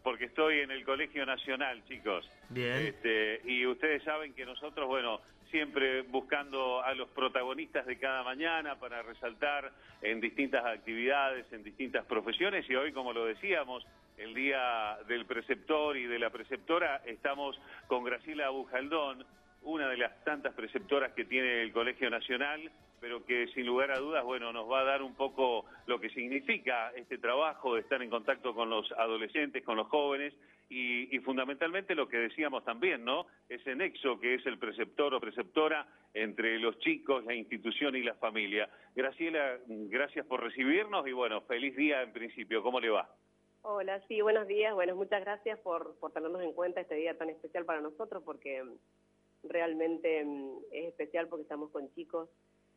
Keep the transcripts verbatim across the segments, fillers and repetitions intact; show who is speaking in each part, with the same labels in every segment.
Speaker 1: porque estoy en el Colegio Nacional, chicos.
Speaker 2: Bien.
Speaker 1: Este, y ustedes saben que nosotros, bueno, siempre buscando a los protagonistas de cada mañana para resaltar en distintas actividades, en distintas profesiones, y hoy, como lo decíamos, el día del preceptor y de la preceptora, estamos con Graciela Bujaldón, una de las tantas preceptoras que tiene el Colegio Nacional, pero que sin lugar a dudas, bueno, nos va a dar un poco lo que significa este trabajo de estar en contacto con los adolescentes, con los jóvenes, y, y fundamentalmente lo que decíamos también, ¿no? Ese nexo que es el preceptor o preceptora entre los chicos, la institución y la familia. Graciela, gracias por recibirnos y bueno, feliz día en principio, ¿cómo le va?
Speaker 3: Hola, sí, buenos días, bueno, muchas gracias por, por tenernos en cuenta este día tan especial para nosotros, porque realmente es especial porque estamos con chicos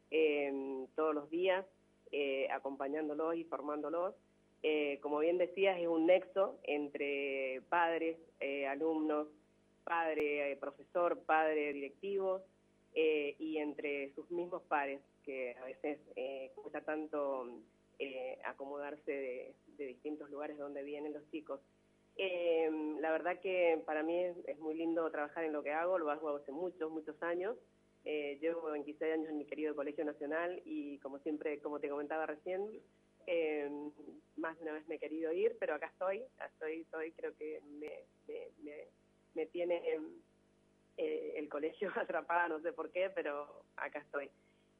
Speaker 3: eh, todos los días, eh, acompañándolos y formándolos. Eh, como bien decías, es un nexo entre padres, eh, alumnos, padre, eh, profesor, padre, directivos, eh, y entre sus mismos pares, que a veces eh, cuesta tanto eh, acomodarse de, de distintos lugares donde vienen los chicos. Eh, la verdad que para mí es, es muy lindo trabajar en lo que hago, lo hago hace muchos, muchos años. Eh, llevo veintiséis años en mi querido Colegio Nacional y como siempre, como te comentaba recién, eh, más de una vez me he querido ir, pero acá estoy, estoy, estoy creo que me, me, me, me tiene eh, el colegio atrapada, no sé por qué, pero acá estoy.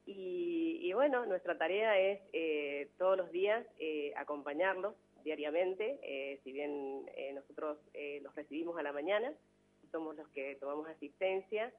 Speaker 3: Y, y bueno, nuestra tarea es eh, todos los días eh, acompañarlos diariamente, eh, si bien eh, nosotros eh, los recibimos a la mañana, somos los que tomamos asistencia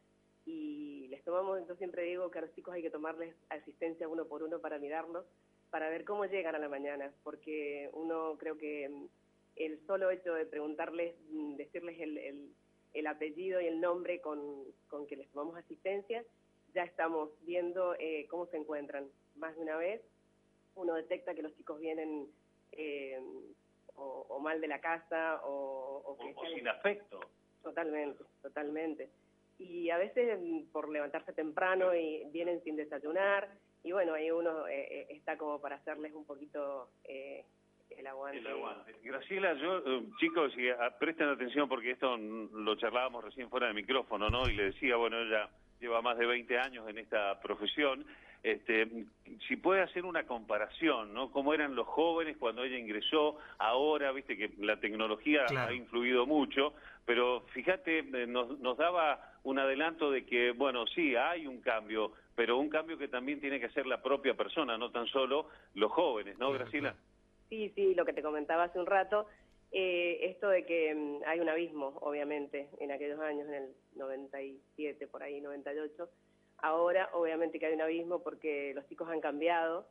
Speaker 3: y les tomamos, yo siempre digo que a los chicos hay que tomarles asistencia uno por uno para mirarlos, para ver cómo llegan a la mañana, porque uno creo que el solo hecho de preguntarles, decirles el, el, el apellido y el nombre con, con que les tomamos asistencia, ya estamos viendo eh, cómo se encuentran. Más de una vez uno detecta que los chicos vienen eh, o, o mal de la casa o, o, que
Speaker 1: o, o sin afecto.
Speaker 3: Totalmente, totalmente. Y a veces por levantarse temprano y vienen sin desayunar, y bueno, ahí uno eh, está como para hacerles un poquito eh, el aguante.
Speaker 1: El aguante. Graciela, yo, eh, chicos, y, a, presten atención porque esto lo charlábamos recién fuera del micrófono, ¿no? Y le decía, bueno, ella lleva más de veinte años en esta profesión, este, si puede hacer una comparación, ¿no? Cómo eran los jóvenes cuando ella ingresó, ahora, viste que la tecnología claro. ha influido mucho, pero fíjate, nos, nos daba un adelanto de que, bueno, sí, hay un cambio, pero un cambio que también tiene que hacer la propia persona, no tan solo los jóvenes, ¿no, claro, Graciela?
Speaker 3: Claro. Sí, sí, lo que te comentaba hace un rato, eh, esto de que um, hay un abismo, obviamente, en aquellos años, en el noventa y siete, por ahí, noventa y ocho, ahora obviamente que hay un abismo porque los chicos han cambiado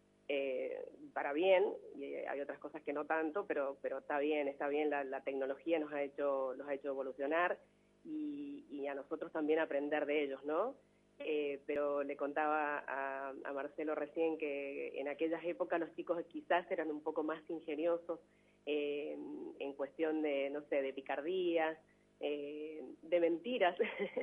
Speaker 3: eh, para bien, y hay otras cosas que no tanto, pero pero está bien, está bien, la, la tecnología nos ha hecho, los ha hecho evolucionar y, y a nosotros también aprender de ellos, ¿no? Eh, pero le contaba a, a Marcelo recién que en aquellas épocas los chicos quizás eran un poco más ingeniosos eh, en cuestión de, no sé, de picardías, eh, de mentiras,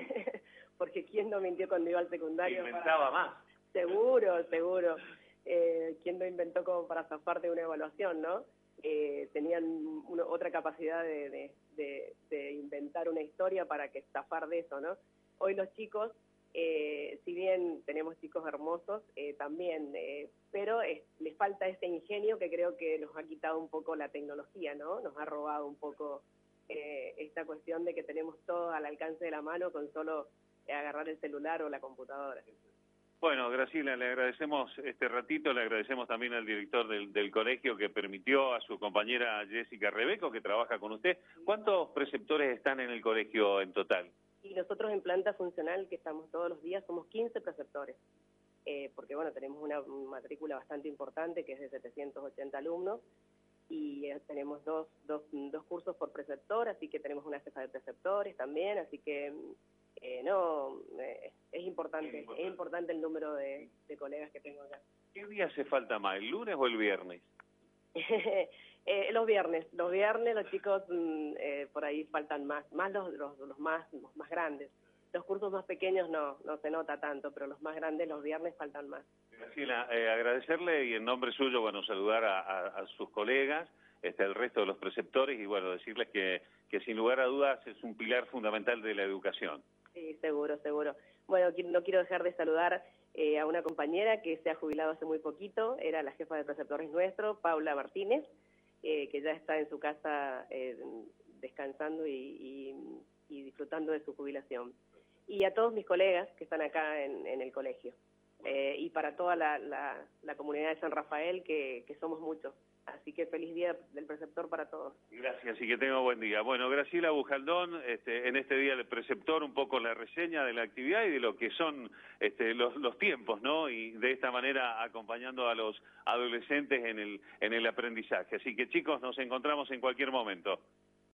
Speaker 3: porque ¿quién no mintió cuando iba al secundario?
Speaker 1: Inventaba para... más.
Speaker 3: Seguro, seguro. Eh, ¿Quién no inventó como para zafar de una evaluación, no? Eh, tenían una, otra capacidad de, de, de, de inventar una historia para que zafar de eso, ¿no? Hoy los chicos... Eh, si bien tenemos chicos hermosos, eh, también, eh, pero eh, les falta ese ingenio que creo que nos ha quitado un poco la tecnología, ¿no? Nos ha robado un poco eh, esta cuestión de que tenemos todo al alcance de la mano con solo eh, agarrar el celular o la computadora.
Speaker 1: Bueno, Graciela, le agradecemos este ratito, le agradecemos también al director del, del colegio que permitió a su compañera Jessica Rebeco, que trabaja con usted. ¿Cuántos preceptores están en el colegio en total?
Speaker 3: Y nosotros en planta funcional, que estamos todos los días, somos quince preceptores, eh, porque bueno, tenemos una matrícula bastante importante, que es de setecientos ochenta alumnos, y eh, tenemos dos, dos, dos cursos por preceptor, así que tenemos una jefa de preceptores también, así que eh, no, eh, es importante, es importante, es importante el número de, de colegas que tengo acá.
Speaker 1: ¿Qué día hace falta más, el lunes o el viernes?
Speaker 3: eh, los viernes, los viernes los chicos eh, por ahí faltan más, más los, los, los más los más grandes. Los cursos más pequeños no, no se nota tanto, pero los más grandes los viernes faltan más.
Speaker 1: Graciela, eh, agradecerle y en nombre suyo, bueno, saludar a, a, a sus colegas este, el resto de los preceptores y bueno, decirles que, que sin lugar a dudas es un pilar fundamental de la educación.
Speaker 3: Sí, seguro, seguro. Bueno, no quiero dejar de saludar eh, a una compañera que se ha jubilado hace muy poquito, era la jefa de preceptores nuestro, Paula Martínez, eh, que ya está en su casa eh, descansando y, y, y disfrutando de su jubilación. Y a todos mis colegas que están acá en, en el colegio. Eh, y para toda la, la, la comunidad de San Rafael, que, que somos muchos. Así que feliz día del preceptor para todos.
Speaker 1: Gracias y que tenga buen día. Bueno, Graciela Bujaldón, este, en este día del preceptor, un poco la reseña de la actividad y de lo que son este, los, los tiempos, ¿no? Y de esta manera acompañando a los adolescentes en el, en el aprendizaje. Así que chicos, nos encontramos en cualquier momento.